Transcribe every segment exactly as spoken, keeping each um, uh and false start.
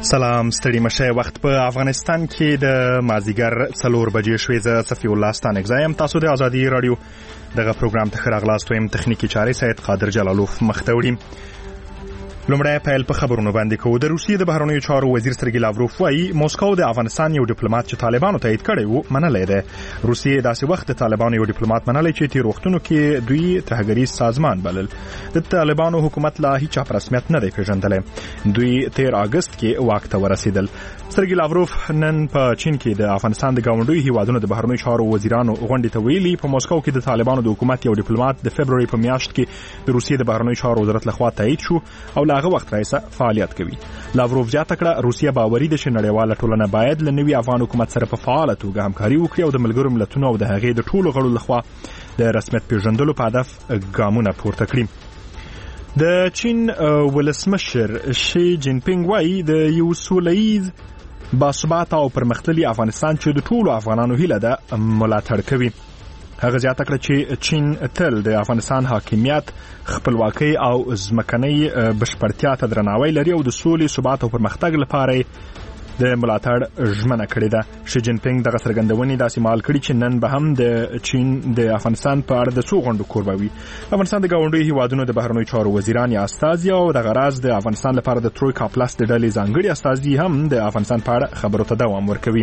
سلام ستړي مشه وخت په افغانستان کې د مازیګر څلور بجې شوې. زه صفی الله ستانک زایم. تاسو د ازادي رادیو دغه پروګرام ته راغلاست. ویم تخنیکی چارې سید قادر جلالوف مختوړي. لومړی پیل په خبرونو باندې کوو. د روسیې د بهرنیو چارو وزیر سرګی لاوروف وايي موسکو د افغانستان یو ډیپلوماټ چې طالبانو تایید کړی وو منلی دی. روسیې داسې وخت د طالبانو یو ډیپلوماټ منلی چې تیر وختونو کې دوی ترهګریز سازمان بلل. د طالبانو حکومت لا هیڅ په رسمیت نه دی پیژندلی. دوی تیر اگست کې واک ته ورسېدل. سرګی لاوروف نن په چین کې د افغانستان د ګاونډیو هیوادونو د بهرنیو چارو وزیرانو غونډې ته ویلي په موسکو کې د طالبانو د حکومت یو ډیپلوماټ د فبروري په میاشت کې د روسیې د بهرنیو چارو وزارت لخوا تایید شو او له هغه وخت راهیسه فعالیت کوي. لاوروف زیاته کړه روسیه باوري ده چې نړیواله ټولنه باید له نوي افغان حکومت سره په فعاله توګه همکاري وکړي او د ملګرو ملتونو او د هغې د ټولو غړو لخوا د رسمیت پیژندلو په هدف ګامونه پورته کړي. د چین ولسمشر شي جین پینګ وايي د یو سولهییز باثباته او پرمختللي افغانستان چې د ټولو افغانانو هیله ده ملاتړ کوي. هغه زیاته کړه چې چین تل د افغانستان حاکمیت، خپلواکۍ او ځمکنۍ بشپړتیا ته درناوی لري او د سولې، ثبات او پرمختګ لپاره د ملاتړ ژمنه کړې ده. شي جین پینګ دغه څرګندونې داسې مهال کړي چې نن به هم د چین د افغانستان په اړه د څو غونډو کوربه وي. افغانستان د ګاونډیو هیوادونو د بهرنیو چارو وزیران یا استازي او د غراض د افغانستان لپاره د ترویکا پلاس د ډلې ځانګړي استازي هم د افغانستان په اړه خبرو ته دوام ورکوي.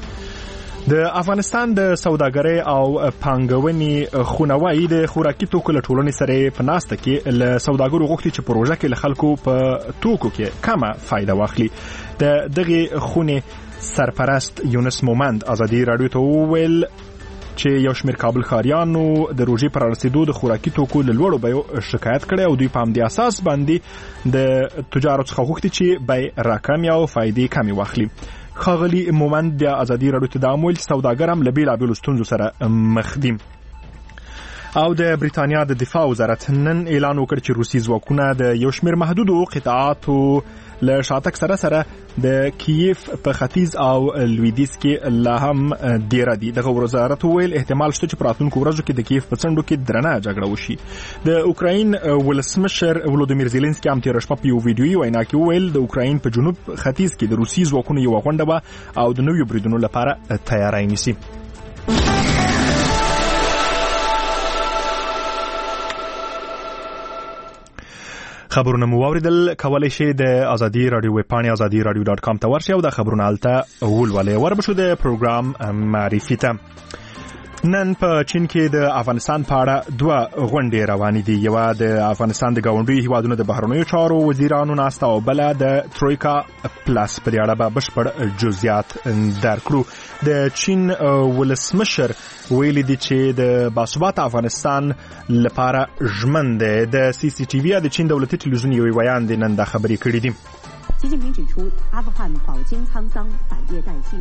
د افغانستان د سوداګرۍ او پانګونې خونه وايي د خوراکي توکو له ټولنې سره په ناسته کې له سوداګرو غوښتي چې پروژه کې له خلکو په توکو کې کمه فایده واخلي. د دغه خونه سرپرست یونس مومند ازادي رادیو ته وویل چې یو شمېر کابل ښاریانو د روژې پر رسیدو د خوراکي توکو له لوړو بیو شکایت کړی او دوی په همدې اساس باندې د تجارو څخه غوښتي چې بیې راکمې او فایدې کمې واخلي. ښاغلي مومند بیا ازادي رادیو ته دا هم ویل چې سوداګر هم له بېلابېلو ستونزو سره مخ دي. او د بریتانیا د دفاع وزارت نن اعلان وکړ چې روسي ځواکونه د یو شمېر محدودو قطعاتو له شاتګ سره سره د کیف په ختیځ او لویدیځ کې لا هم ډیره دي. دغه وزارت ویل احتمال شته چې په راتلونکو ورځو کې د کیف په څنډو کې درنه جګړه وشي. د اوکراین ولسمشر ولودیمیر زيلنسکي هم تېره شپه په یو ویډیویي وینا کې وویل د اوکراین په جنوب ختیځ کې د روسي ځواکونو یوه غونډه به او د نویو بریدونو لپاره تیاری نیسي. خبرونه مو واوریدل. کولای شئ د ازادي رادیو ویب پاڼې ازادي رادیو ډاټ کام ته ورشئ او د خبرونه هلته ولولئ. وربشو د پروګرام معرفي ته. نن په چین کې د افغانستان په اړه دوه غونډې روانې دي. یوه د افغانستان د ګاونډیو هیوادونو د بهرنیو چارو وزیرانو ناسته او بله د ترویکا پلاس. په دې اړه به بشپړ جزئیات درکړو. د چین ولسمشر ویلي دي چې د باثباته افغانستان لپاره ژمن دی. د سی سی ټي وي د چین دولتي ټلویزیون یو ویان دی نن دا خبرې کړې دي. 习近平指出，阿富汗饱经沧桑，百业待兴。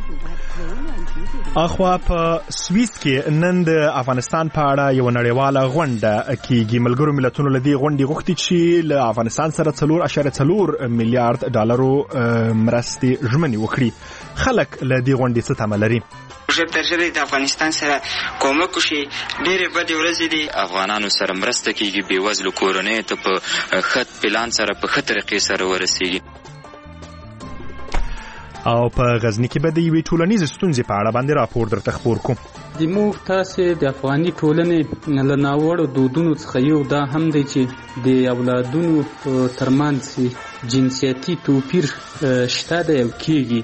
اخوا په سویس کې نن د افغانستان په اړه یو نړیواله غونډه کېږي. ملګرو ملتونو له دې غونډې غوښتي چې له افغانستان سره څلور اعشاریه څلور میلیارډ ډالرو مرستې ژمنې وکړي. خلک له دې غونډې څه تمه لري؟ ژر تر ژره د افغانستان سره کومک وشي. ډېرې بدې ورځې دي. افغانانو سره مرسته کېږي، بېوزلو کورنیو ته په ښه پلان سره په ښه طریقې سره ورسېږي. او په غزني کې به د یوې ټولنیزې ستونزې په اړه باندې راپور درته خپور کوم. د موږ تاسې د افغاني ټولنې له ناوړو دودونو څخه یو دا هم دی چې د اولادونو ترمنځ جنسیتي توپیر شته دی او کېږي.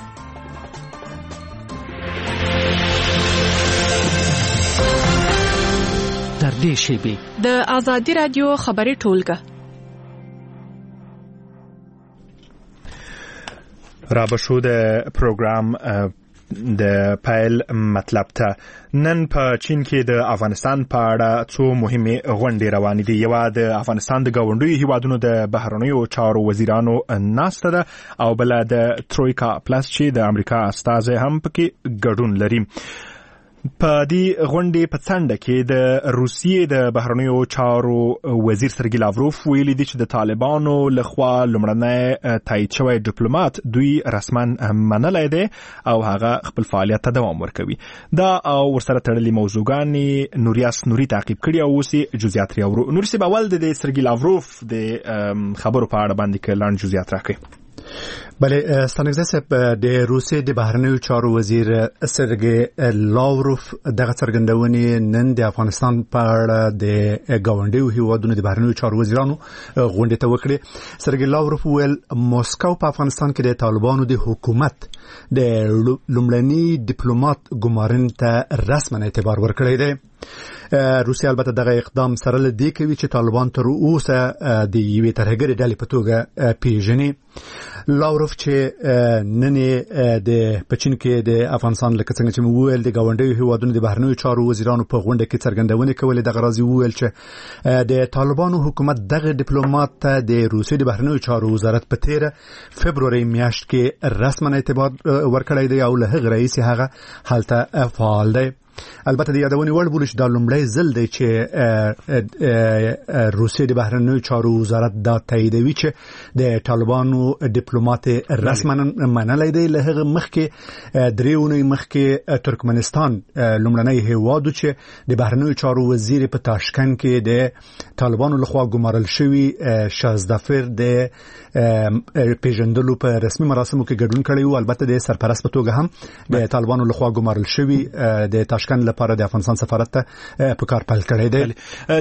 در دې شیبې د ازادي رادیو خبري ټولګه را بشو د پروګرام د پایل مطلب ته. نن په چین کې د افغانستان په اړه څو مهمه غونډې روانې دي. یوه د افغانستان د ګاونډیو هیوادونو د بهرنیو چارو وزیرانو ناسته ده او بله د ترویکا پلاس چې د امریکا استازی هم پکې ګډون لري. په دې غونډې په څنډه کې د روسیې د بهرنیو چارو وزیر سرګی لاوروف ویلي دي چې د طالبانو لخوا لومړنی تایید شوی ډیپلوماټ دوی رسما منلی دی او هغه خپل فعالیت ته دوام ورکوي. دا او ورسره تړلې موضوعګانې نوریاس نوري تعقیب کړي او اوس یې جزئیات راوړو. نوري صاحب اول د سرګی لاوروف د خبرو په اړه باندې لاندې جزئیات راکړي. بله ستانکزی صاحب د روسیې د بهرنیو چارو وزیر سرګی لاوروف دغه څرګندونې نن د افغانستان په اړه د ګاونډیو هیوادونو د بهرنیو چارو وزیرانو غونډه ته وکړه. سرګی لاوروف ویل موسکو په افغانستان کې د طالبانو د حکومت د لومړني ډیپلوماټ ګمارن ته رسما اعتبار ورکړی دی. روسیا البته دغه اقدام سره لدی کوي چې طالبان تر اوسه د یوې ترهګرې ډلې په توګه پیژني. لاوروف چې نن د پچین کې د افغانستان لکه څنګه چې وویل د ګاونډیو هیوادونو د بهرنیو چارو وزیرانو په غونډه کې څرګندونې کولې د غرازي وویل چې د طالبانو حکومت دغه ډیپلوماټ ته د روسیې د بهرنیو چارو وزارت په تیر فبروري میاشت کې رسما اعتبار ورکړی دی او له هغه رئیس هغه هلته فعال دی. البته د یادونې وړ بولی چې دا لومړی ځل دی چې روسیې د بهرنیو چارو وزارت دا تاییدوي چې د طالبانو ډیپلوماټ رسما منلی دی. له هغه مخکې درې اونۍ مخکې ترکمنستان لومړنی هیواد چې د بهرنیو چارو وزیر په تاشکند کې د طالبانو لخوا ګمارل شوي شازدافر د پیژندلو په رسمي مراسمو کې ګډون کړی و. البته د سرپرست په توګه هم د طالبانو لخوا ګمارل شوي د تاشکند لپاره د افغانستان سفارت ته په کار پیل کړی دی.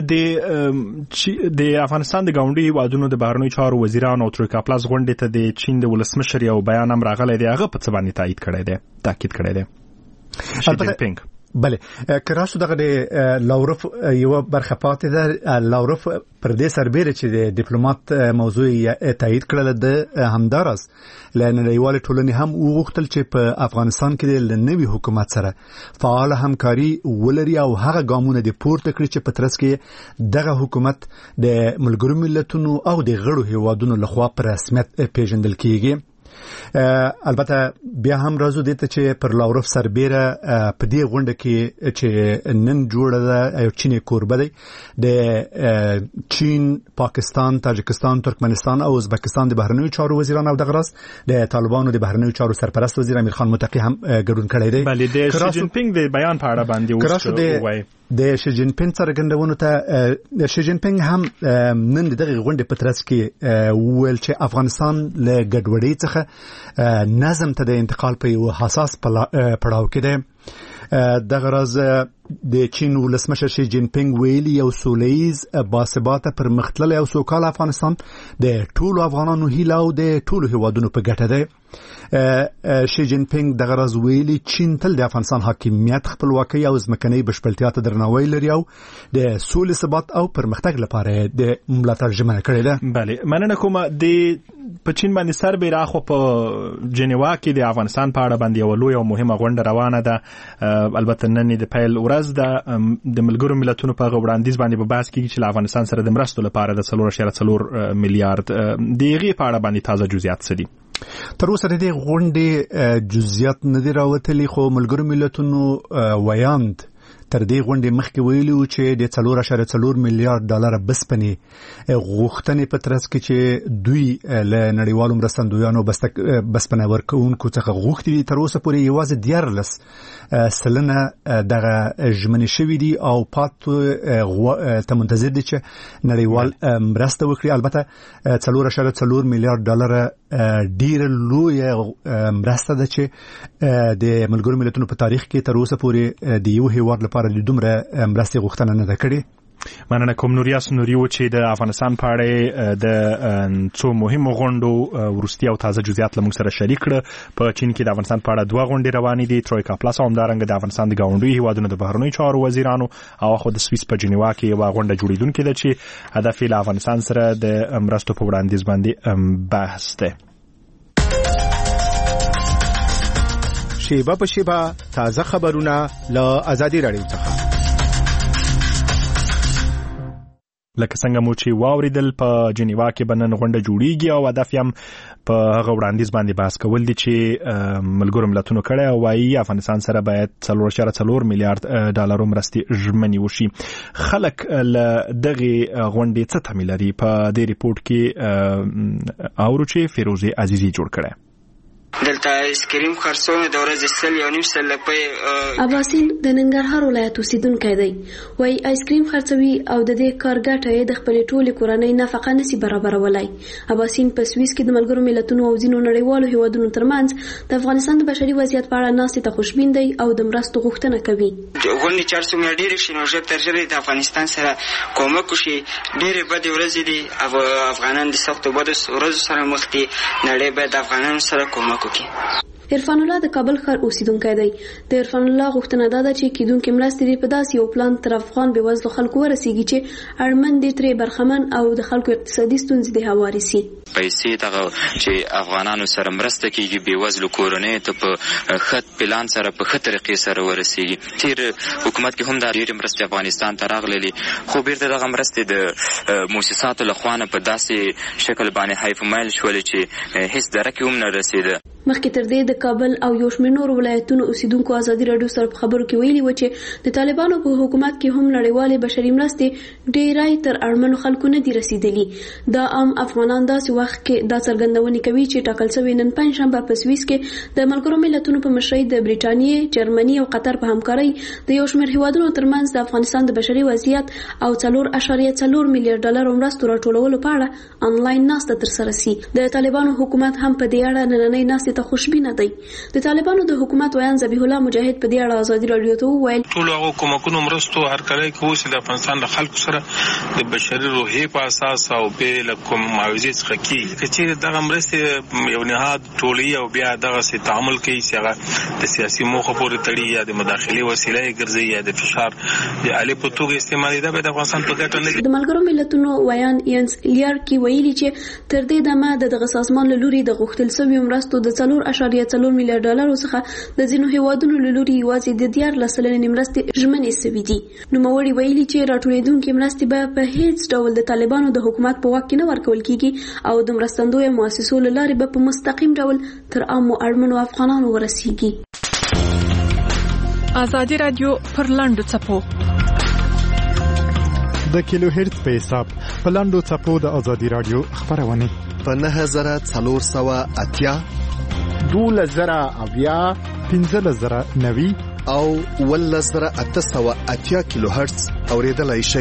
د د افغانستان د ګاونډي هیوادونو د بهرنیو چارو وزیرانو او ترویکا پلاس غونډې ته د چین د ولسمشر یو بیان هم راغلی دی. هغه په څه باندې تایید کړی دی تاکید کړی دی شي جین پینګ. بله کراسو دغه د لاوروف یو برخه پاتې ده. لاوروف پر دې سربېره چې د ډیپلوماټ موضوع تایید کړل د همدارس له نړیوال ټولنې هم وغوښتل چې په افغانستان کې د نوي حکومت سره فعال همکاري ولري او هغه ګامونه د پورته کړي چې په ترڅ کې دغه حکومت د ملګرو ملتونو او د غړو هیوادونو لخوا په رسمیت پیژندل کیږي. البته بیا هم راځو دې ته چې پر لاوروف سربېره په دې غونډه کې چې نن جوړه ده یو چینی کوربه دی د چین، پاکستان، تاجکستان، ترکمنستان او ازبکستان د بهرنیو چارو وزیران او د غرض د طالبانو د بهرنیو چارو سرپرست وزیر امیر خان متقی هم ګډون کړی دی. بله د شي جین پینګ د بیان په اړه باندې وایي د شي جین پینګ څرګندونو ته شي جین پینګ هم نن دغه غونډې په ترڅ کې وویل چې افغانستان له ګډوډۍ څخه نظم ته د انتقال په یو حساس پړاو کې دی. دغه راز د چین ولسمشر شي جین پینګ ویلي یو سولهییز باثباته پرمختللی او سوکاله افغانستان د ټولو افغانانو هیله او د ټولو هیوادونو په ګټه دی. شي جین پینګ دغه راز ویلي چین تل د افغانستان حاکمیت، خپلواکۍ او ځمکنۍ بشپړتیا ته درناوی لري او د سولې، ثبات او پرمختګ لپاره د ملاتړ ژمنه کړې ده. بله مننه کوم. د په چین باندې سربېره خو په جنیوا کې د افغانستان په اړه باندې یو لوی او مهمه غونډه روانه ده. البته نن د پیل ورځ ده د ملګرو ملتونو په وړاندیز باندې په بحث کې چې له افغانستان سره د مرستو لپاره د څلور اعشاریه څلور میلیارډ دغه په اړه باندې تازه جزئیات څه دي؟ تر اوسه د دې غونډې جزئیات نه دي راوتلي، خو ملګرو ملتونو ویاند تر دې غونډې مخکې ویلي و چې د څلور اعشاریه څلور میلیارډ ډالر بسپنې غوښتنې په ترڅ کې چې دوی له نړیوالو مرستندویانو بسپنه ورکوونکو څخه غوښتي دي، تر اوسه پورې یوازې دیارلس سلنه دغه ژمنې شوي دي او پاتې ته منتظر دي چې نړیوال مرسته وکړي. البته څلور اعشاریه څلور میلیارډ ډالر ډیره لویه مرسته ده چې د ملګرو ملتونو په تاریخ کې تر اوسه پورې د یو هیواد لپاره د دومره مرستې غوښتنه نه ده کړې. مننه کوم. نوریاس نوریو چې د افغانستان په اړه د څو مهمو غونډو ورستي او تازه جزئیات لمون سره شریک کړ. په چین کې د افغانستان په اړه دوه غونډې روانې دي، ترویکا پلاس او همدارنګه د افغانستان د ګاونډیو هیوادونو د بهرنیو چارو وزیرانو او خو د سویس په جنیوا کې یو غونډه جوړیدونکې ده چې هدف یې له افغانستان سره د مرستو په وړاندیز باندې بحث ده. شیبه په شیبه تازه خبرونه له آزادي رادیو څخه. لکه څنګه مو چې واوریدل په جنیوا کې بنن غونډه جوړیږي او هدف یې په هغه وړاندیز باندې بحث کول دي چې ملګرو ملتونو کړه او وايي افغانستان سره باید څلور اعشاریه څلور میلیارډ ډالر مرستې ژمنې وشي. خلک له دغه غونډې څه تمه لري؟ په دې ریپورت کې اورو چې فیروزه عزیزی جوړ کړه. دلته آیسکریم خرڅونه د ورځې سل یو نیم سل روپۍ. عباسین د ننګرهار ولایت اوسیدونکی دی. وایي آیسکریم خرڅوي او د دې کار ګټه یې د خپلې ټولې کورنۍ نفقه نشي برابرولای. عباسین په سویس کې د ملګرو ملتونو او ځینو نړیوالو هیوادونو ترمنځ د افغانستان د بشري وضعیت په اړه ناستې ته خوشبین دی او د مرستو غوښتنه کوي. غونډې چې هر څومره ډېرې شي نو ژر تر ژره د افغانستان سره کومک وشي. ډېرې بدې ورځې دي، افغانان د سختو بدو ورځو سره مخ دي. نړۍ باید د افغانانو سره کومک وکړي. عرفان الله د کابل ښار اوسیدونکی دی. د عرفان الله غوښتنه دا ده چې کیدونکې مرستې دې په داسې یو پلان تر افغان بېوزلو خلکو ورسیږي چې اړمن دې ترې برخمن او د خلکو اقتصادي ستونزې دې هوارې سي. پیسې دغه چې افغانانو سره مرسته کیږي بېوزلو کورنیو ته په ښه پلان سره په ښه طریقې سره ورسیږي. تیر حکومت کې هم دا ډېرې مرستې افغانستان ته راغللې، خو بیرته دغه مرستې د مؤسساتو له خوا نه په داسې شکل باندې حیف میل شولې چې هیڅ درکې هم نه رسېده. مخکې تر دې د کابل او یو شمېر نورو ولایتونو اوسیدونکو ازادي راډیو سره په خبرو کې ویلي و چې د طالبانو په حکومت کې هم نړیوالې بشري مرستې ډېری تر اړمنو خلکو نه دي رسیدلي. دا عام افغانان داسې وخت کې دا څرګندونې کوي چې ټاکل شوې نن پنجشنبه په سویس کې د ملګرو ملتونو په مشرۍ د برېټانیې، جرمني او قطر په همکارۍ د یو شمېر هیوادونو ترمنځ د افغانستان د بشري وضعیت او څلور اعشاریه څلور میلیارډ ډالرو مرستو راټولولو په اړه انلاین ناسته ترسره سي. د طالبانو حکومت هم په دې اړه نننۍ ناستې ته خوشبینه دی. د طالبانو د حکومت ویان ذبیح الله مجاهد په دې اړه ازادي راډیو ته وویل ټول هغه کومکونو مرستو هرکلی کوي چې د افغانستان د خلکو سره د بشري روحیې په اساس او بې له کوم معاوضې څخه کېږي. که چېرې دغه مرستې یو نهاد ټولوي او بیا دغسې تعامل کوي چې هغه د سیاسي موخو پورې تړي یا د مداخلې وسیله یې ګرځي یا د فشار د آلې په توګه استعمالوي، دا به د افغانستان په ګټه نه وي. د ملګرو ملتونو ویان ینس لیارکي ویلي چې تر دې دمه د دغه سازمان له لوري د غوښتل شویو مرستو د څلور اعشاریه څلور میلیارډ ډالرو څخه د ځینو هیوادونو له لوري یوازې د دیارلس سلنې مرستې ژمنې شوي دي. نوموړي ویلي چې راټولېدونکې مرستې به په هیڅ ډول د طالبانو د حکومت په واک کې نه ورکول کېږي او د مرستندویو مؤسسو له لارې به په مستقیم ډول تر عامو اړمنو افغانانو ورسیږي. ازادي راډیو پر لاندو څپو د کیلو هرتز په حساب په لاندو څپو د ازادي راډیو خبرونه په نه هزار څلور سوه اتیا دولس زره اویا پنځلس زره نوي او ولس زره اته سوه اتیا کیلو هرتز اوریدلای شئ.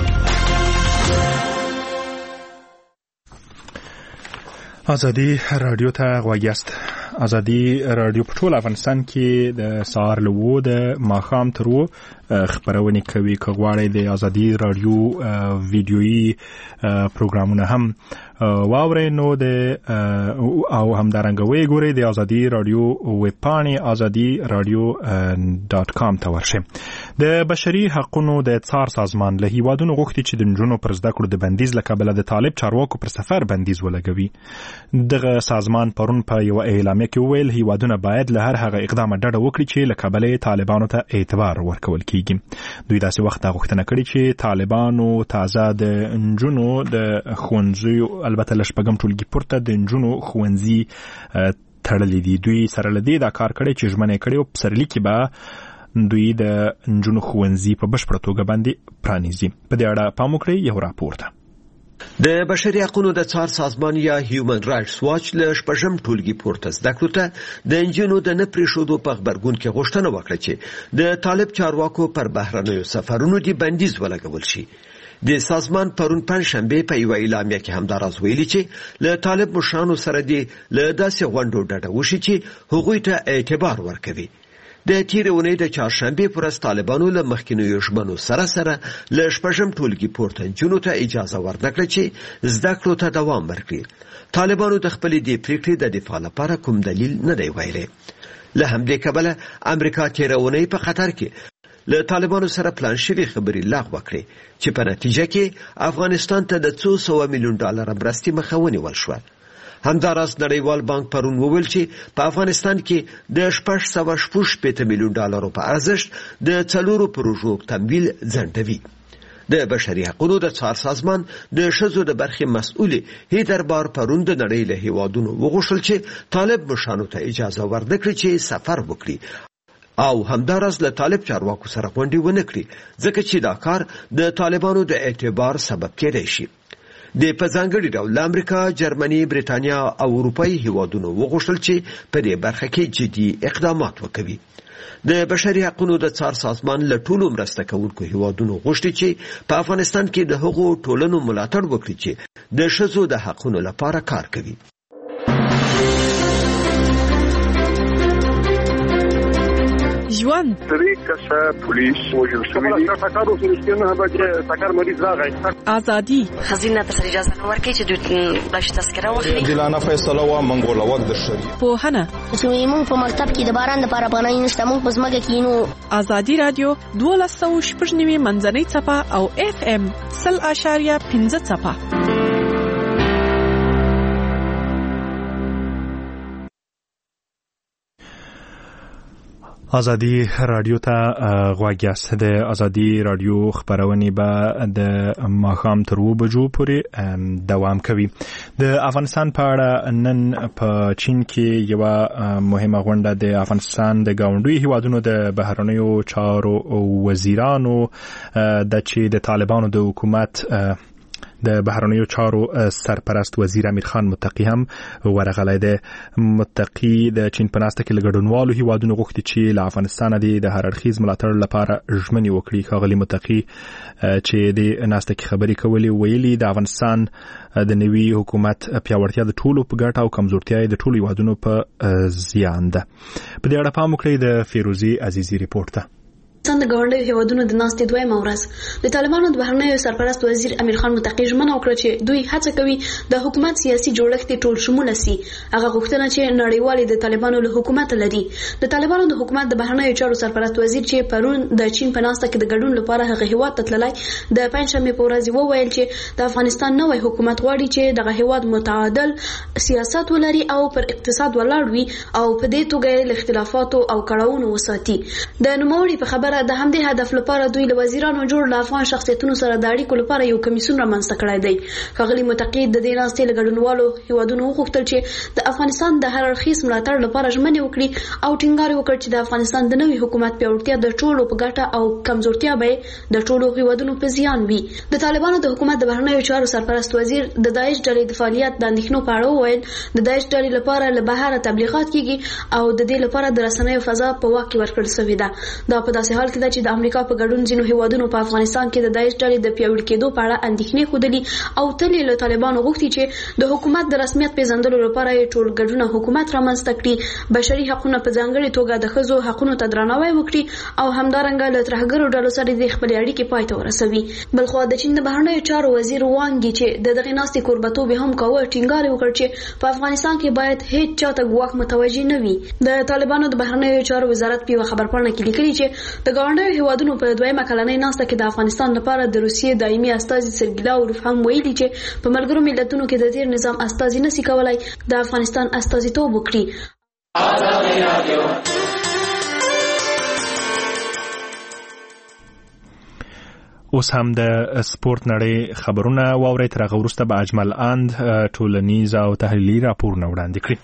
ازادي راډیو ته غوږ یاست. ازادي راډیو په ټول افغانستان کې د سهار له اوو د ماښام تر اوو خبرونه کوي. که غواړئ د ازادي راډیو ویډیويي پروګرامونه هم واورئ نو د او همدارنګه وی ګورئ د ازادي راډیو ویب پاڼې ازادي راډیو ډاټ کام ته ورشئ. د بشري حقوقو د څار سازمان له هیوادونو غوښتي چې د نجونو پر زده کړو د بندیز له کبله د طالب چارواکو پر سفر بندیز ولګوي. دغه سازمان پرون په یو اعلامیه کې وویل هیوادونه باید له هر هغه اقدام ډډه وکړي چې له کبله طالبانو ته اعتبار ورکول کیږي. دوی داسې وخت غوښتنه کړې چې طالبانو تازه د نجونو د ښوونځیو البته له شپږم ټولګي پورته د نجونو ښوونځي تړلي دي. دوی سره له دې دا کار کړی چې ژمنه یې کړې او په پسرلي کې به دوی د نجونو ښوونځي په بشپړه توګه باندې پرانیزي. په دې اړه پام وکړئ یو راپور ده. د بشري حقوقو د څار سازمان یا هیومن رائټس واچ له شپږم ټولګي پورته زده کړو ته د انجینو د نه پریښودو په خبرګون کې غوښتنه وکړه چې د طالب چارواکو پر بهرنیو سفرونو دی بندیز ولګول شي. د سازمان پرون پنځشنبه په یو اعلامیه کې هم دا راز ویلي چې له طالب مشرانو سره دی له داسې غونډو ډډه وشي چې هغوی ته اعتبار ورکوي. د تیرې اونۍ د چهارشنبې پر ورځ طالبانو له مخکینیو ژمنو سره سره له شپږم ټولګي پورته نجونو ته اجازه ورنکړه چې زده کړو ته دوام ورکړي. طالبانو د خپلې دې پریکړې د دفاع لپاره کوم دلیل نه دی ویلی. له همدې کبله امریکا تیره اونۍ په قطر کې له طالبانو سره پلان شوي خبرې لغوه کړې چې په نتیجه کې افغانستان ته د څو سوه میلیون ډالر مرستې مخه ونیول شوه. همداراز نړیوال بانک پرون وویل چې په افغانستان کې د شپږ سوه شپږ شپېته میلیون ډالرو په ارزښت د څلورو پروژو تمویل ځنډوي. د بشري حقوقو د څار سازمان د ښځو د برخې مسؤل هیدر بار پرون د نړۍ له هیوادونو وغوښتل چې طالب مشرانو ته اجازه ورنکړي چې سفر وکړي او همداراز له طالب چارواکو سره غونډې ونه کړي ځکه چې دا کار د طالبانو د اعتبار سبب کېدای شي. د په ځانګړي ډول امریکا، جرمني، برېټانیا او اروپایي هیوادونو وغوښتل چې په دې برخه کې جدي اقدامات وکړي. د بشري حقوقو د څار سازمان له ټولو مرسته کوونکو هیوادونو غوښتي چې په افغانستان کې د هغو ټولنو ملاتړ وکړي چې د ښځو د حقوقو لپاره کار کوي. ژوند درې کسه پولیس وژل شوي دي. ټکر وسو نه بچي ټکر مریض راغی. ازادي خزینه ته اجازه ورکړي چې دوی باش تذکره واخلي. دلانه فیصله و منګوله وخت د شری. پوهنه چې موږ په مکتب کې د باران لپاره پناه نشته، موږ په ځمکه کې نو. ازادي رادیو دوه سوه شپږ نوي منځنۍ څپه او اف ام سل اشاریه پنځه څپه. ازادي رادیو ته غوږ یاست. د ازادي رادیو خبرونه به د ماښام تر اوه بجو پورې دوام کوي. د افغانستان په اړه نن په چین کې یو مهمه غونډه د افغانستان د ګاونډي هیوادونو د بهرنیو چارو وزیرانو د چې د طالبانو د حکومت د بهرنیو چارو سرپرست وزیر امیر خان متقی هم ورغلی دی. متقی د چین په ناسته کې له ګډونوالو هیوادونو غوښتي چې له افغانستانه د هر اړخیز ملاتړ لپاره ژمنې وکړي. ښاغلي متقی چې د ناسته کې خبرې کولې ویلي د افغانستان د نوي حکومت پیاوړتیا د ټولو په ګټه او کمزورتیا د ټولو هیوادونو په زیان ده. په دې اړه پام وکړئ د فیروزي عزیزي ریپورت ته. افغانستان د ګاونډیو هیوادونو د ناستې دویمه ورځ د طالبانو د بهرنیو سرپرست وزیر امیر خان متقی ژمنه وکړه چې دوی هڅه کوي د حکومت سیاسي جوړښت ټول شموله سي. هغه غوښتنه چې نړیوالې د طالبانو له حکومت لري. د طالبانو د حکومت د بهرنیو چارو سرپرست وزیر چې پرون د چین په ناسته کې د ګډون لپاره هغه هیواد ته تللی د پنځشنبه په ورځ وویل چې د افغانستان نوی حکومت غواړي چې دغه هیواد متعادل سیاست ولري او پر اقتصاد ولاړ وي او په دې توګه له اختلافاتو او کړاوونو وساتي. د نوموړي په خبره د همدې هدف لپاره دوی له وزیرانو جوړ له افغان شخصیتونو سره د اړیکو لپاره یو کمیسیون رامنځته کړی دی. ښاغلي متقی د دې ناستې له ګډونوالو هیوادونو وغوښتل چې د افغانستان د هر اړخیز ملاتړ لپاره ژمنې وکړي او ټینګار وکړي چې د افغانستان د نوي حکومت پیاوړتیا د ټولو په ګټه او کمزورتیا به د ټولو هیوادونو په زیان وي. د طالبانو د حکومت د بهرنیو چارو سرپرست وزیر د داعش ډلې د فعالیت د اندېښنو په اړه وویل د داعش ډلې لپاره له بهره تبلیغات کیږي او د دې لپاره د رسنیو فضا په واک کې ورکړل شوې ده. دا په داسې حال کې ده چې د امریکا په ګډون ځینو هیوادونو په افغانستان کې د داعش ډلې د پیاوړي کېدو په اړه اندېښنې ښودلې او تل له طالبانو غوښتي چې د حکومت د رسمیت پیژندلو لپاره یې ټول ګډونه حکومت رامنځته کړي، بشري حقوقونه په ځانګړي توګه د ښځو حقوقو ته درناوی وکړي او همدارنګه له ترهګرو ډلو سره د خپلې اړیکې پای ته ورسوي. بلخو د چین د بهرنیو چارو وزیر وانګ یي چې د دغې ناستې کوربتوب هم کاوه ټینګار وکړ چې په افغانستان کې باید هیڅ چاته ګواښ متوجه نه وي. د طالبانو د بهرنیو چارو وزارت په خبرپاڼه کې لیکلي چې د ګاونډیو هیوادونو په دویمه کلنۍ ناسته کې د افغانستان لپاره د روسیې دایمي استازي سرګیلا اوروف هم ویلي چې په ملګرو ملتونو کې د تیر نظام استازي نشي کولای د افغانستان استازیتوب وکړي. اوس هم د سپورت نړۍ خبرونه واورئ. تر هغه وروسته به اجمل اند ټولنیز او تحلیلي راپورونه وړاندې کړي.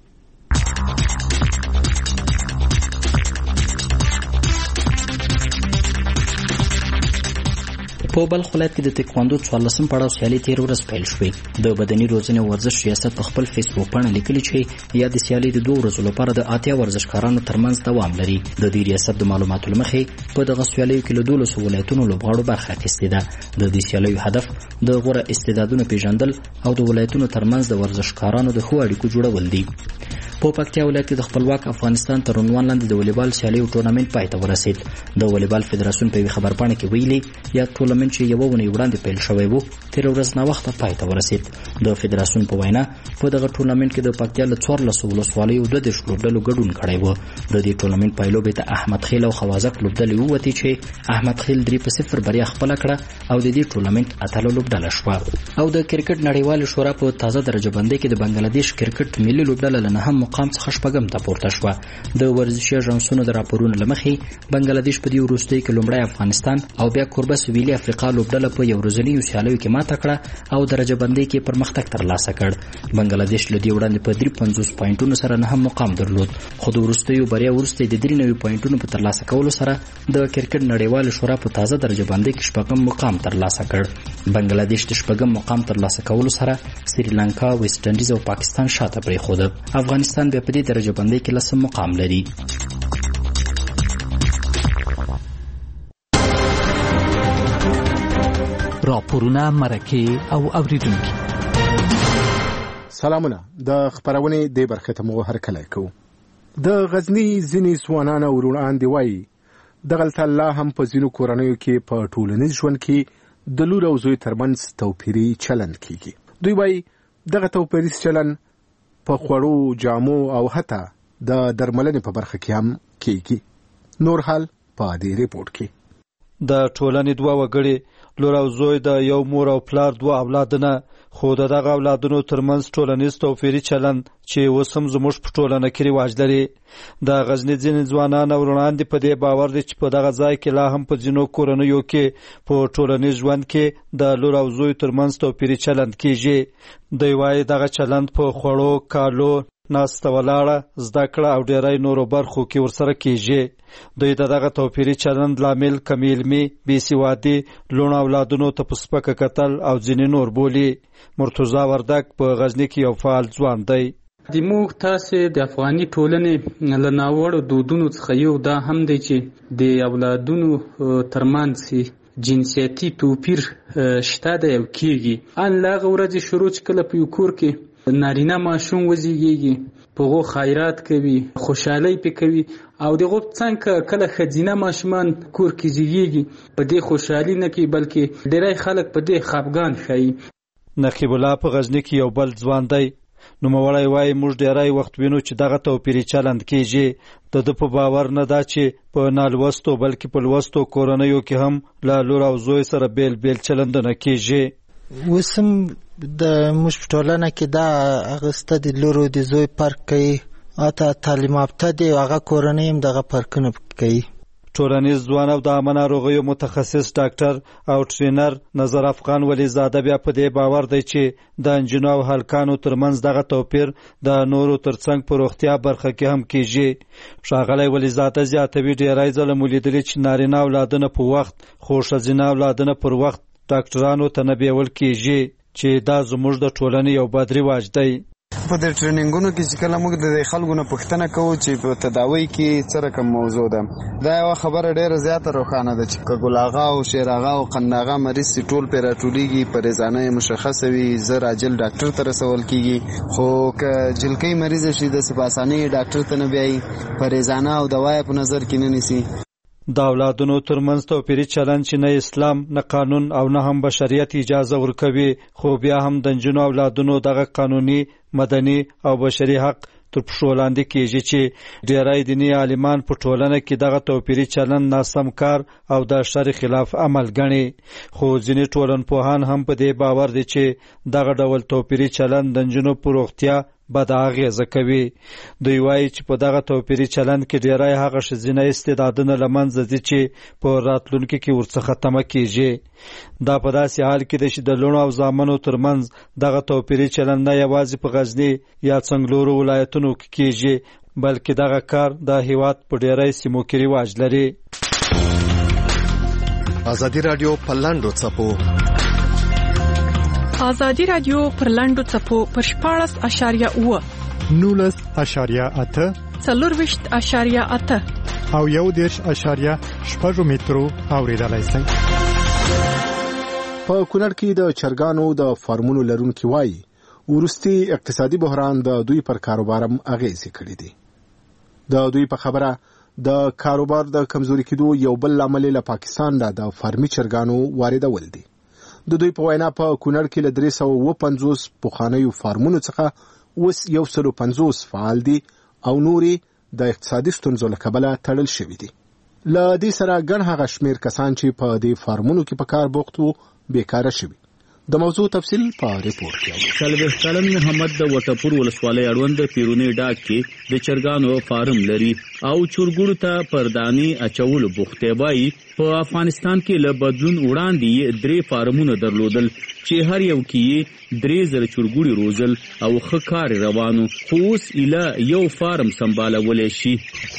په بلخ ولایت کې د تکواندو څوارلسم پړاو سیالي تیر ورځ پیل شوې. د بدني روزنې ورزش ریاست په خپل فیسبوک باندې لیکلي چې یا د سیالي د دوه ورځو لپاره د اتیا ورزشکارانو ترمنځ دوام لري. د دې ریاست د معلوماتو لمخې په دغه سیالیو کې له دولسو ولایتونو لوبغاړو برخه اخیستې ده. د دې سیالیو هدف د غوره استعدادونو پیژندل او د ولایتونو ترمنځ د ورزشکارانو د ښو اړیکو جوړول دي. په پکتیا ولایت کې د خپلواک افغانستان تر عنوان لاندې د والیبال سیالیو ټورنمنت پای ته ورسید. د والیبال فدراسیون په خبرپاڼه کې ویلي یا ټورنمنت چې یو ونې وړاندې پیل شوی وو تیر ورځ نه وخت پای ته ورسید. د فدراسیون په وینا په دغه ټورنمنت کې د پکتیا له څوارلسو ولسوالیو د دېرش لوبډلو ګډون کړی و. د دې ټورنمنت پایلوبې ته احمد خیل او خوازک لوبډلې ووتې چې احمد خیل درې په صفر بریا خپله کړه او د دې ټورنمنت اتلو لوبډله شوه. او د کرکټ نړیوال شورا په تازه درجه بندۍ کې د بنگلاديش کرکټ ملي لوبډله له نهم مقام څخه شپږم ته پورته شوه. د ورزشي اژانسونو د راپورونو له مخې بنگلاديش په دې وروستۍ کې لومړی افغانستان او بیا کوربه سویلي افریقا افریقا لوبډله په یو ورځنیو سیالیو کې ماته کړه او درجه بندۍ کې پرمختګ ترلاسه کړ. بنگلاديش له دې وړاندې په درې پنځوس پوینټونو سره نه هم مقام درلود، خو د وروستیو بریا وروسته د درې نوي پوینټونو په ترلاسه کولو سره د کرکټ نړیوال شورا په تازه درجه بندۍ کې شپږم مقام ترلاسه کړ. بنگلاديش د شپږم مقام ترلاسه کولو سره سریلانکا، ویسټ انډیز او پاکستان شاته پرېښود. افغانستان بیا په دې درجه بندۍ کې لسم مقام لري. راپورونه، مرکې او اوریدونکي. سلامونه. د خبرونه د برخه ته مو هرکلی کو. د غزنی ځینې ځوانان او وروڼاندې وایي دغلته الله هم په ځینو کورنیو کې په ټولنیز ژوند کې د لور او زوی ترمنځ توپیري چلند کیږي. دوی وایي دغه توپیري چلند په خوړو، جامو او حتی د درملنې په برخه کې هم کیږي. نور حال په دې ریپورت کې. د ټولنې دوه وګړي لور او زوی د یو مور او پلار دوه اولاد نه، خو دغه اولادونو ترمنځ ټولنیز توپیري چلند چې اوس هم زموږ په ټولنه کې رواج لري. د غزني ځینې ځوانان او وړاندې په دې باور دي چې په دغه ځای کې لا هم په ځینو کورنیو کې په ټولنیز ژوند کې د لور او زوی ترمنځ توپیري چلند کیږي. دوی وایي دغه چلند په خوړو، کالو، ناسته ولاړه، زده کړه او ډیری نورو برخو کې ورسره کیږي. دوی د دغه توپیري چلند لامل کمی علمي، بېسوادي، لوڼ اولادونو ته په سپکه کتل او ځینې نور بولي. مرتضی وردک په غزني کې یو فعال ځوان دی. د موږ تاسې د افغاني ټولنې له ناوړو دودونو څخه یو دا هم دی چې د اولادونو ترمنځ جنسیتي توپیر شته دی او کیږي. ان له هغه ورځې شروع چې کله په یو کور کې نارینه ماشوم وزیږي، په غو خیرات کوي، خوشحالي پې کوي، او دغه څنګه کله ښځینه ماشومان کور کې زیږیږي په دې خوشحالي نه کوي، بلکې ډیری خلک په دې خفګان ښیي. نقیب الله په غزني کې یو بل ځوان دی. نوموړی وایي موږ ډیری وخت وینو چې دغه توپیري چلند کیږي. د ده په باور نه ده چې په نالوستو بلکې په لوستو کورنیو کې هم له لور او زوی سره بیل بیل چلندونه کیږي. اوس هم د موږ په ټولنه کې دا اغسته د لور او د زوی فرق کوي، حتی تعلیم یافته دي هغه کورنۍ هم دغه فرقونه کوي. ټولنیز ځوان او د عامه ناروغیو متخصص ډاکټر او ټرینر نظر افغان ولیزاده بیا په دې باور دی چې د انجنونو او هلکانو ترمنځ دغه توپیر د نورو ترڅنګ په روغتیا برخه کې هم کیږي. ښاغلی ولیزاده زیاتوي ډیری ځله مو لیدلي چې نارینه اولادونه په وخت، خو ښځینه اولادونه پر وخت ډاکټرانو ته نه بیول کیږي، چې دا زموږ د ټولنې یو بد رواج دی. په دې ټریننګونو کې چې کله موږ د خلکو نه پوښتنه کوو چې په تداوی کې څه رقم موضوع ده، دا یوه خبره ډېره زیاته روښانه ده چې که ګلاغه او شیراغه او قنداغه مریض چې ټول پرې راټولیږي، پریزانه یې مشخصه وي، زر عاجل ډاکټر ته رسول کیږي. خو که جلکۍ مریضه شي داسې په اسانۍ ډاکټر ته نه بیایي، پریزانه او دوا یې په نظر کې نه نیسي. د اولادونو ترمنځ توپیري چلند چې نه اسلام، نه قانون او نه هم بشریت اجازه ورکوي، خو بیا هم د نجونو اولادونو دغه قانوني، مدني او بشري حق تر پښو لاندې کیږي چې ډیری دیني عالمان په ټولنه کې دغه توپیري چلند ناسم کار او د شر خلاف عمل ګڼي. خو ځینې ټولنپوهان هم په دې باور دي چې دغه ډول توپیري چلند د نجونو په روغتیا بد اغیزه کوي. دوی وایي چې په دغه توپیري چلند کې ډیری هغه ښځینه استعدادونه له منځه ځي چې په راتلونکي کې ورڅخه تمه کیږي. دا په داسې حال کې دی چې د لوڼو او زامنو ترمنځ دغه توپیري چلند نه یوازې په غزني یا څنګلورو ولایتونو کې کیږي، بلکې دغه کار د هیواد په ډیری سیمو کې رواج لري. ازادي راډیو په لاندو څپو ازادي راډیو پر لاندو څپو پر شپاړس اشاریه اوه نولس اشاریه اته څلورویشت اشاریه اته او یو دېرش اشاریه شپږ مترو اوریدلای شئ. په کونړ کې د چرګانو د فارمونو لرونکي وایي ورستي اقتصادي بحران د دوی پر کاروبار هم اغیزې کړې دي. د دوی په خبره د کاروبار د کمزوري کېدو یو بل لامل له پاکستان نه د فارمي چرګانو واردول دي. د دوی په وینا په کونړ کې له درې سوه اووه پنځوس پخوانیو فارمونو څخه اوس یو سل او پنځوس فعال دي او نورې د اقتصادي ستونزو له کبله تړل شوي دي. له دې سره ګڼ هغه شمېر کسان چې په دې فارمونو کې په کار بوخت وو بیکاره شوي. د موضوع تفصیل په ریپورت کې څلوېښت کلن محمد د وټپور ولسوالۍ اړوند پیرونی ډاک کې د چرګانو فارم لري او چرګوړو ته پردانی اچولو بوخته وای. په افغانستان کې له بدلون وړاندې درې فارمونه درلودل چې هر یو کې درې زره چرګوړي روزل او ښه کار روانو، خو اوس ایله یو فارم سمبالولی شي.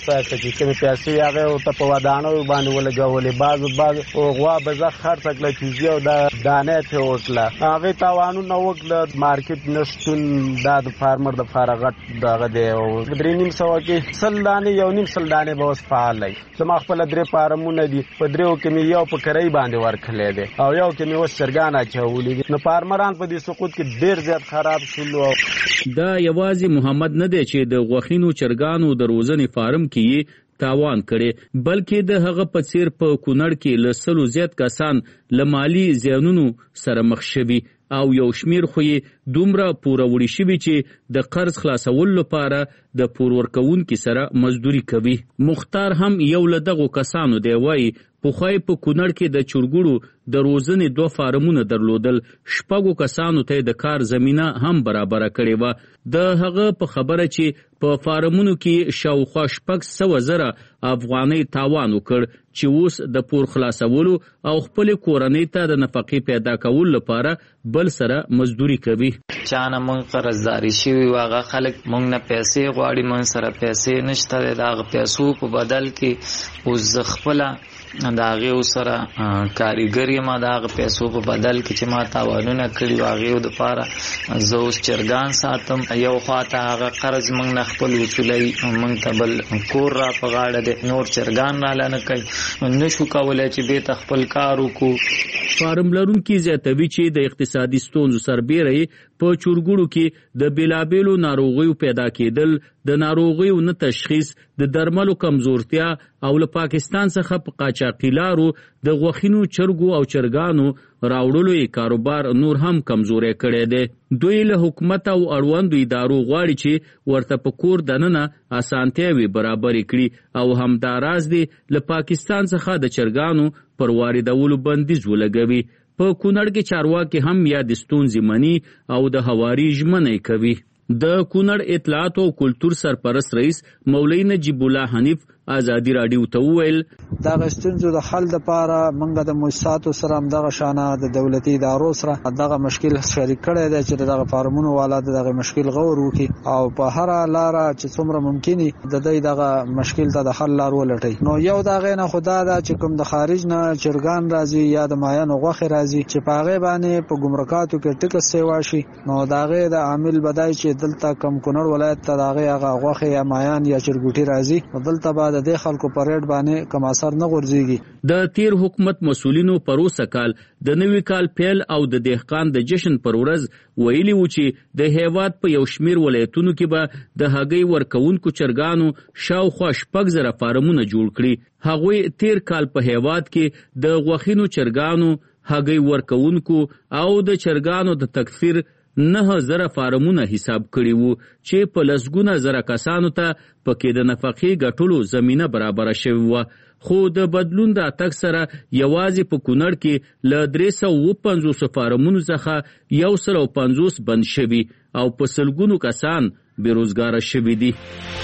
چې کومې پیسې هغه ورته په ودانو باندې ولګولې، بعض بعض غوا بزه خرڅ کړه چې یو د دانې ته وکړه، هغې تاوانونه وکړه، مارکیټ نشتون دا د فارمر دپاره غټ دغه دی. درې نیم سوه کې سل دانې یو نیم سل دانې به اوس فعال دی. زما خپله درې فارمونه دي، په دریو کې مې یو په کرۍ باندې ورکړلی دی او یو کې مې اوس چرګان اچولي دي. نو فارمران په دې سقوط کې ډېر زیات خراب شول. دا یوازې محمد نه دی چې د غوښینو چرګانو د روزنې فارم کې تاوان کړي، بلکې د هغه په څیر په کونړ کې له سلو زیات کسان له مالي زیانونو سره مخ شوي او یو شمیر خو یې دومره پوروړي شوي چې د قرض خلاصولو لپاره د پور ورکوونکي سره مزدوري کوي. مختار هم یو له دغو کسانو دی. وایي پخوای په کونړ کې د چرګوړو د روزنې دوه فارمونه درلودل، شپږو کسانو ته د کار زمینه هم برابره کړې وه. د هغه په خبره چې په فارمونو کې شاوخوا شپږ سوه زره افغانۍ تاوان وکړ چې اوس د پور خلاصولو او خپلې کورنۍ ته د نفقې پیدا کولو لپاره بل سره مزدوري کوي. چانه مونږ قرضداري شوي و، هغه خلک مونږ نه پیسې غواړي، مونږ سره پیسې نشته دی. د هغه پیسو په بدل کې اوس زه خپله د هغې سره کاریګر یم، د هغه پیسو په بدل کې چې ما تاوانونه کړي و هغې دپاره زه اوس چرګان ساتم. یو خواته هغه قرض مونږ نه خپل وصولوي، مونږ ته بل کور را په غاړه دی، نور چرګان راله نه کوي، نشو کولی چې بېرته خپل کار وکړو. فارم لرونکي زیاتوي چې د اقتصادي ستونزو سربیره په چرګوړو کې د بیلابیلو ناروغیو پیدا کېدل، د ناروغیو نه تشخیص، د درملو کمزورتیا او له پاکستان څخه په قاچاقي لارو د غوښینو چرګو او چرګانو راوړلو یې کاروبار نور هم کمزوری کړی دی. دوی له حکومت او اړوندو ادارو غواړي چې ورته په کور دننه اسانتیاوې برابرې کړي او همداراز دی له پاکستان څخه د چرګانو پر واردولو بندیز ولګوي. په کونړ کې چارواکي هم یاد ستونزې مني او د هواري ژمنې کوي. د کونړ اطلاعات او کلتور سرپرست رئیس مولوی نجیب الله حنیف ازادي راډیو ته وویل دغه ستونزو د حل لپاره موږ د مؤسساتو سره هم دغه شانه د دولتي ادارو سره دغه مشکل شریک کړی دی چې دغه فارمونو والا دغه مشکل غور وکړي او په هر لاره چې څومره ممکني د دې دغه مشکل ته د حل لار ولټي. نو یو دغه نه خدا دا چې کوم د خارج نه چرګان راځي یا د مایانو غوښه راځي چې په هغه باندې په ګمرکاتو کې ټیکس سیوا شي، نو دغه د عامل بدای چې دلته کم کونړ ولایت ته دغه هغه غوښه یا مایان یا چرګوټي راځي، دلته بعد د خلکو پریډ باندې کم اثر نه غورځيږي. د تیر حکومت مسولینو پروسه کال د نوي کال پیل او د دهقان د جشن پر ورځ ویلي و چې د هیواد په یو شمیر ولایتونو کې به د هګۍ ورکوونکو چرګانو شاوخوا شپږ زره فارمونه جوړ کړي. هغوی تیر کال په هیواد کې د غوښینو چرګانو، هګۍ ورکوونکو او د چرګانو د تکثیر نه زره فارمونه حساب کړي وو چې په لسګونه زره کسانو ته پکې د نفقې ګټلو زمینه برابره شوې وه. خو د بدلون د اتک سره یوازې په کونړ کې له درې سوه اووه پنځوس فارمونو څخه یو سل او پنځوس بند شوي او په سلګونو کسان بېروزګاره شوي دي.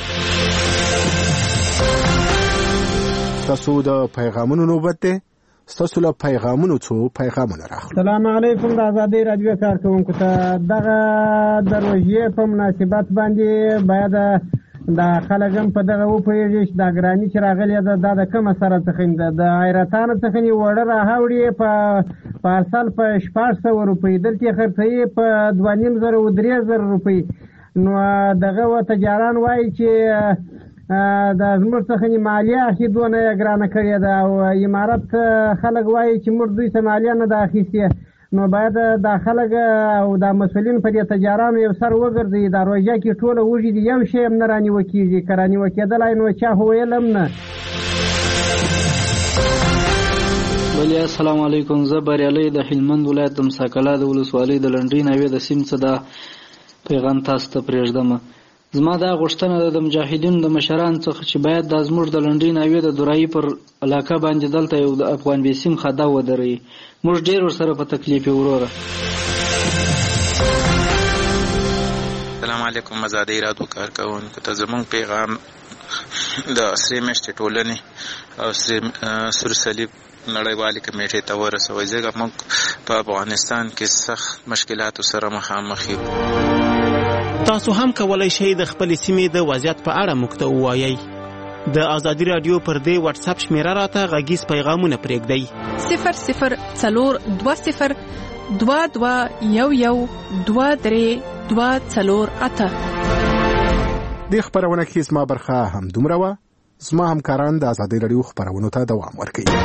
تاسو د پیغامونو نوبت دی. ستاسو له پیغامونو څو پیغامونه راخلو. سلام علیکم. د ازادۍ راډیو کارکوونکو ته دغه د روژې په مناسبت باندې باید د خلک هم په دغه وپوهېږي چې دا ګراني چې راغلې ده دا د کومه سره څخه ده. د حیرتانو څخه یې وړه راهوړي په پارسل په شپږ سوه روپۍ، دلته یې خرڅوي په دوه نیم زره او درې زره روپۍ. نو دغه و تجاران وایي چې د زموږ څخه مالیه اخلي دونه یې ګرانه کړې ده او امارت خلک وایي چې موږ دوی څه مالیه نه ده اخیستې. نو باید دا خلک او دا مسؤلین په دې تجارانو یو سر وګرځي. دا روژه کې ټوله وږي دي، یو شی هم نه رانیوه کېږي. که رانیوه کېدلی نو چا خو ویل هم نه. بلې السلام علیکم. زه بریالی د هلمند ولایت د مساکلا د ولسوالۍ د لنډۍ ناوې د سیم څخه دا پیغام تاسو ته پرېږدم. زما دا غوښتنه ده د مجاهدینو د مشرانو څخه چې باید دا زموږ د لنډۍ ناوې د درایي پر علاقه باندې دلته یو د افغان بیسیم خدا ودرئ. موږ ډېر ورسره په تکلیف یو وروره. السلام علیکم آزادۍ راډیو کارکوونکو ته زموږ پیغام د سرې میاشتې ټولنې او سور صلیب نړیوالې کمیټې ته ورسوئ. ځکه موږ په افغانستان کې سخت مشکلاتو سره مخامخ یو. تاسو هم کولای شئ د خپلې سیمې د وضعیت په اړه موږ ته ووایئ. د آزادي راډیو پر دې واتس اپ شمیره راته غږیز پیغامونه پرېږدئ. صفر صفر څلور دوه صفر دوه دوه یو یو دوه درې دوه څلور اته. د خبرونه کې زما برخه هم دومره وه. زما همکاران د آزادي راډیو خبرونو ته دوام ورکوي.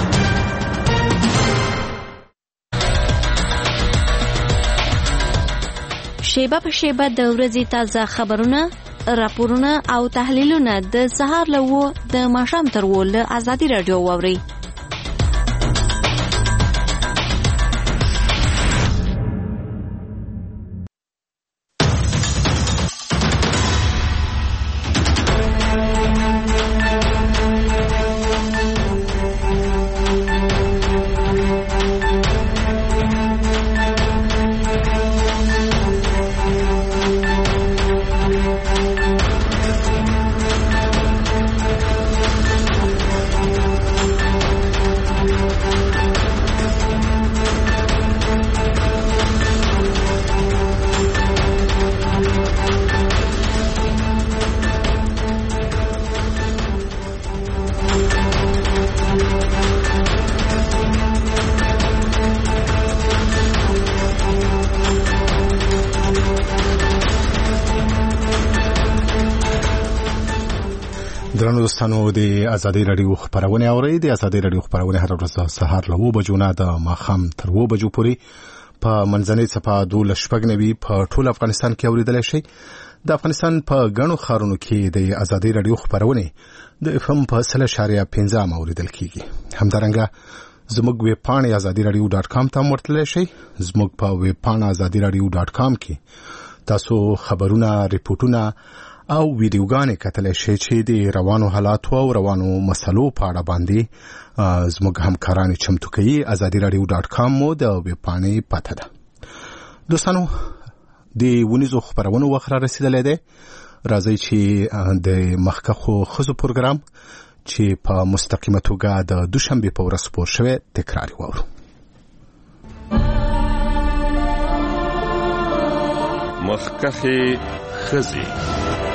شیبه په شیبه د ورځې تازه خبرونه، راپورونه او تحلیلونه د سهار له اوه د ماښام تر اوه له آزادي راډیو واورئ. درنو دوستانو د آزادي راډیو خبرونه اورئ. د آزادي راډیو خبرونه هر ورځ سهار له اوه بجو نه د ماښام تر اوه بجو پورې په منځنۍ څپه دولس شپږ نوي په ټول افغانستان کې اوریدلی شئ. د افغانستان په ګڼو ښارونو کې د آزادي راډیو خبرونه د اف ام په سل اشاریه پنځه اوریدل کیږي. همدارنګه زموږ ویب پاڼه آزادي راډیو ډاټ کام ته ورتللی شئ. زموږ په ویب پاڼه آزادي راډیو ډاټ کام کې تاسو خبرونه، ریپورټونه او ویډیوګانې کتلی شئ چې د روانو حالاتو او روانو مسلو په اړه باندې زموږ همکاران چمتو کوي. آزادي راډیو ډاټ کام مو د ویب پاڼې پته ده. دوستانو د ونیزو خبرونو وخت را رسیدلی دی. راځئ چې د مخکښو ښځو پروګرام چې په مستقیمه توګه د دوشنبې په ورځ خپور شوی تکرار واورو. مخکښې ښځې.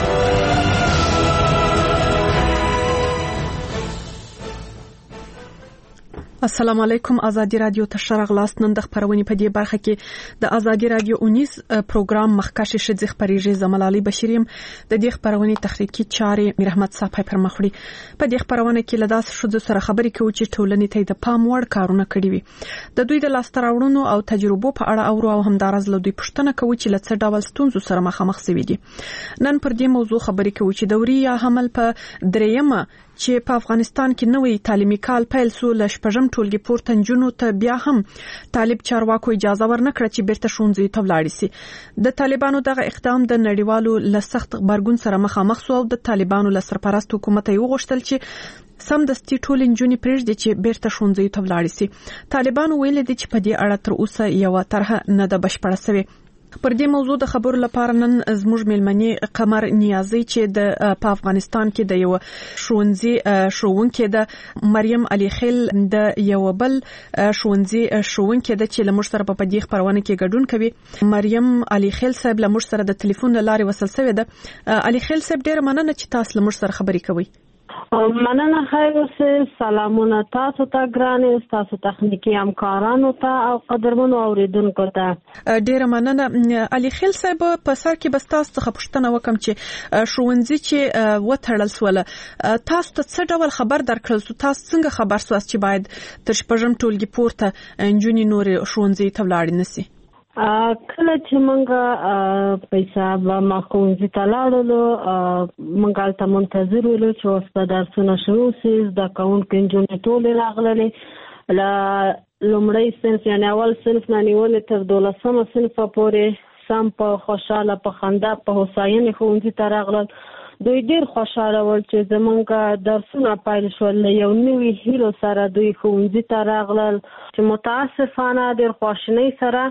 السلام علیکم. آزادي راډیو ته ښه راغلاست. نن د خبرونې په دې برخه کې د آزادي راډیو اونیز پروګرام مخکښې ښځې خپریږي. زه ملالۍ بشیر یم. د دې خبرونې تخنیکی چارې میر احمد صاحب پر مخ وړي. په دې خبرونه کې له داسې ښځو سره خبرې کوو چې ټولنې ته د پام وړ کارونه کړي وي. د دوی د لاسته راوړنو او تجربو په اړه اورو او همدارز له دوی پوښتنه کوو چې له څه ډول ستونزو سره مخامخ شوي دي. نن پر دې موضوع خبرې کوو چې دوري یا حمل په دریمه چې په افغانستان کې نوې تعلیمي کال پیل سو. له شپږم ټولګي پورته نجونو ته بیا هم طالب چارواکو اجازه ورنکړه چې بیرته ښوونځي ته ولاړ شي. د طالبانو دغه اقدام د نړیوالو له سخت غبرګون سره مخامخ سو او د طالبانو له سرپرست حکومت یې وغوښتل چې سم دستي ټول نجونې پرېږدي چې بیرته ښوونځي ته ولاړ شي. طالبانو ویل دي چې په دې اړه تر اوسه یو طرحه نه ده بشپړه شوې. پر دې موضوع د خبرو لپاره نن زموږ مېلمنې قمر نیازی چې د په افغانستان کې د یو ښوونځي ښوونکې ده، مریم علي خیل د یو بل ښوونځي ښوونکې ده چې لمر سره په دې خبرونه کې ګډون کوي. مریم علي خیل صاحب لمر سره د ټلیفون لارې وصل شوی ده. علي خیل صاحب ډېر مننه چې تاسو لمر سره خبرې کوئ. مننه خیر اوسه. سلامونه تاسو ته ګرانه، تاسو تخنیکی همکارانو ته او قدرمنو اوریدونکو ته ډیره مننه. علي خیل صاحب په سر کې بس تاسو څخه پوښتنه وکم چې ښوونځي چې وتړل سول تاسو ته څه ډول خبر درکړل سو؟ تاسو څنګه خبر سواست چې باید تر شپږم ټولګي پورته انجونې نور ښوونځي ته ولاړ نشي؟ کله چې مونږه پیسې به مخونځي ته لاړو مونږه ته منتظر ولو چې اوس په درسونه شروع شي. د کاونټ انجونې ټولې راغللې له لومړی صنف یعنی اول صنف نه نیولې تر دولسمه صنف پورې سم په خوشاله په خندا په هوساینې ښوونځي ته راغلل. دوی ډېر خوشاله ول چې زمونږ درسونه پیل شول. یو نوي هیلو سره دوی ښوونځي ته راغلل چې متاسفانه ډېر خواشینۍ سره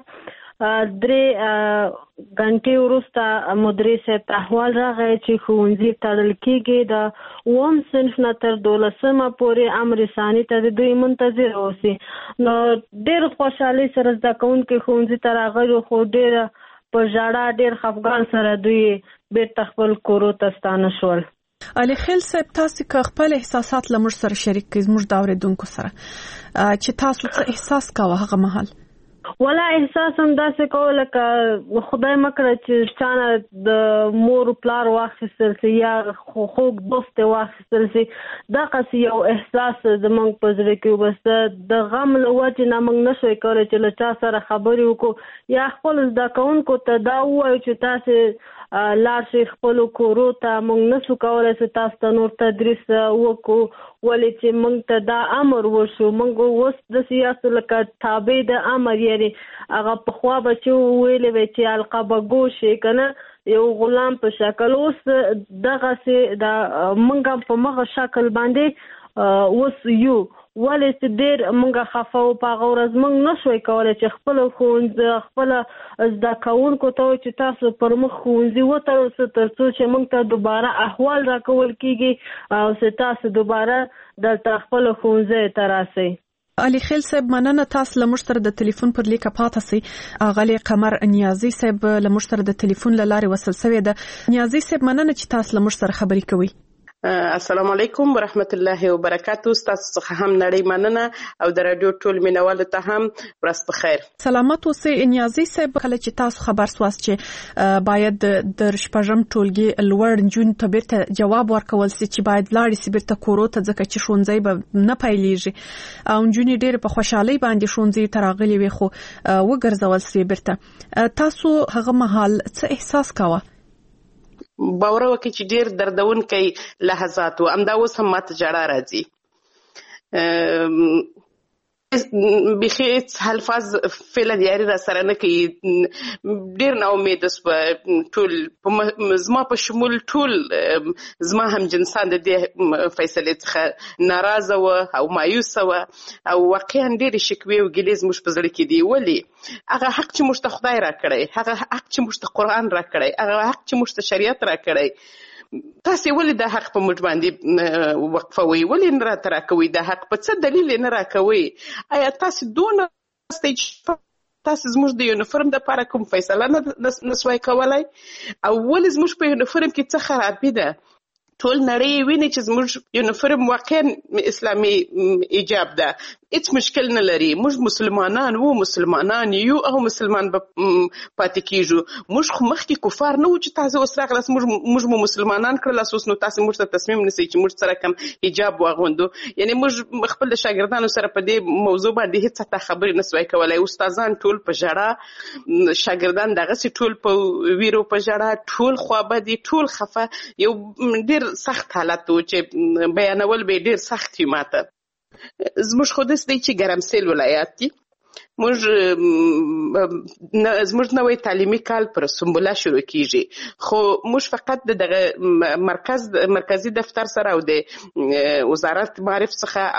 درې غنټې وروسته مدیر صاحب ته احوال راغی چې ښوونځي تړل کېږي. د اووم صنف نه تر دولسمه پورې امر ثاني ته دوی منتظر اوسي. نو ډېر خوشحالۍ سره زده کوونکي ښوونځي ته راغلي، خو ډېر په ژړا ډېر خفګان سره دوی بیرته خپل کورو ته ستانه شول. علي خیل صاحب، تاسو که خپل احساسات له موږ سره شریک کړئ زموږ د اورېدونکو سره چې تاسو څه احساس کاوه هغه مهال؟ ولا احساس هم داسې کوه لکه خدای مکړه چې چانه د مور پلار واخیستل سي یا خوږ دوست واخیستل سي. دغسې یو احساس زموږ په زړه کې وبس د غم له وجې نه موږ نشوی کولی چې له چا سره خبرې وکړو یا خپل زده کوونکو ته دا ووایو چې تاسې لاړ شئ خپلو کورو ته. موږ نشو کولی چې تاسو ته نور تدریس وکړو، ولې چې موږ ته دا امر وشو. موږ اوس داسې یاستو لکه تابع د امر، یعنې هغه پخوا به چې ویلې وی چې القابه ګوشې که نه یو غلام په شکل. اوس دغسې د موږ په مغه شکل باندې اوس یو، ولې چې ډېر موږ خفه وو په هغه ورځ. موږ نشوی کولی چې خپله ښوونځي خپله زده کوونکو ته وایو چې تاسو پر مخ ښوونځي وتړئ تر څو چې موږ ته دوباره احوال راکول کېږي او چې تاسو دوباره دلته خپله ښوونځي ته راسئ. علي خیل صاحب، مننه. تاسو له موږ سره د ټلیفون پر لیکه پاتې سئ. اغلی قمر نیازي صاحب له موږ سره د ټلیفون له لارې وصل شوی ده. نیازي صاحب، مننه چې تاسو له موږ سره خبرې کوئ. السلام علیکم ورحمت الله وبرکاتو. تاسو څخه هم نړۍ مننه او د رادیو ټول مینوالو ته هم ورځ په خیر. سلامت اوسئ. نیازي صاحب، کله چې تاسو خبر سواست چې باید د شپږم ټولګي لوړ نجونو ته بیرته جواب ورکول سي چې باید لاړې سي بیرته کورو ته، ځکه چې ښوونځی به نه پیلېږي او نجونې ډېرې په خوشحالۍ باندې ښوونځي ته راغلې وې خو وګرځول سوې بیرته، تاسو هغه مهال څه احساس کاوه؟ باور وکړئ چې ډېر دردونکی لحظات و. همدا اوس هم ماته ژړا راځي. بیخي الفاظ فعلا یاري را سره نه کوي. ډېر نا امیده سوه ټول زما په شمول ټول زما هم جنسان د دې فیصلې څخه ناراضه وه او مایوسه وه او واقعا ډېرې شکوې او ګیلې زموږ په زړه کې دي. ولې هغه حق چې موږ ته خدای را کړی، هغه حق چې موږ ته قرآن را کړی، هغه حق چې موږ ته شریعت را کړی، تاسې ولې دا حق په موږ باندې وقفوئ؟ ولې نه راته راکوئ دا حق؟ په څه دلیل یې نه راکوئ؟ آیا تاسې دونه ستئ چې تاسې زموږ د یونیفورم دپاره کوم فیصله نه سوای کولی؟ او ولې زموږ په یونیفورم کې څه خرابي ده؟ ټول نړۍ ویني چې زموږ یونیفورم واقعا اسلامي ایجاب ده، هیڅ مشکل نه لري. موږ مسلمانان وو، مسلمانان یو او مسلمان به پاتې کیږو. موږ خو مخکې کفار نه وو چې تاسې اوس راغلاست موږ مو مسلمانان کړلاست، اوس نو تاسې موږ ته تصمیم نیسئ چې موږ سره کوم حجاب واغوندو. یعنې موږ خپل د شاګردانو سره په دې موضوع باندې هیڅ حتی خبرې نه سوای کولی. استادان ټول په ژړا، شاګردان دغسې ټول په ویرو په ژړا، ټول خوابدي، ټول خفه. یو ډېر سخت حالت و چې بیانول به ډېر سخت وي ماته. زموږ خو داسې دی چې ګرمسېل ولایت دی. موږ زموږ نوی تعلیمي کال پر سنبله شروع کیږي، خو موږ فقط د دغه مرکز مرکزی دفتر سره او د وزارت معارف څخه